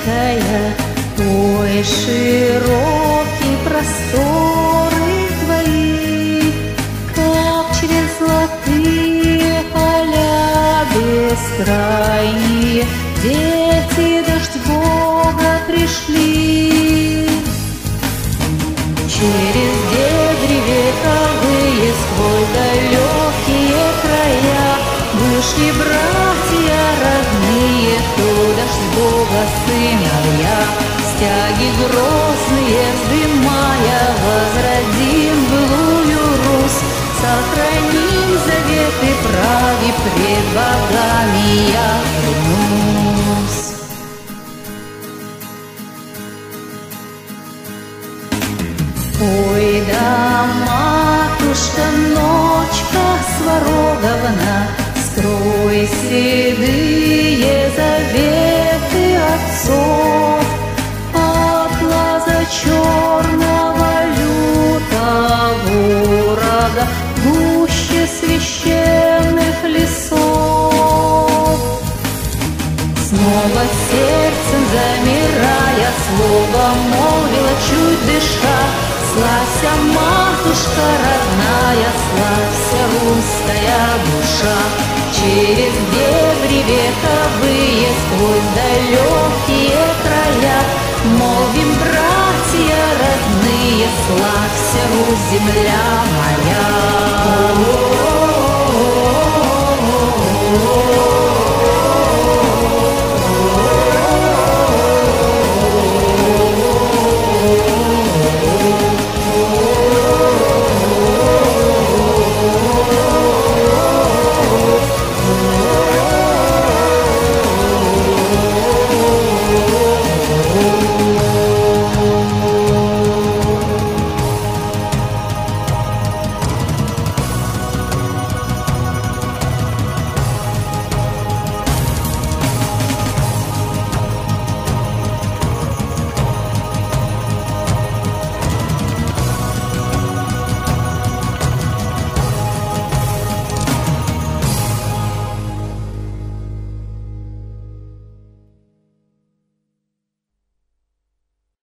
великая, ой, широкие просторы твои, как через золотые поля бескрайние дети дождь Бога пришли. Через дебри вековые, сквозь далекие края вышли братья родные, кто дождь Бога сыновья. Стяги грозные вздымая, возродим былую Русь, сохраним заветы прави, пред богами я клянусь. Ой, да, матушка, ночка Свароговна, скрой седые заветы отцов от глаза черного лютого ворога гуще священных лесов. Снова сердцем замирая, слово молвила, чуть дыша: славься, матушка родная, славься, русская душа. Через дебри вековые, сквозь далекие края молвим, братья родные, славься, Русь, земля моя.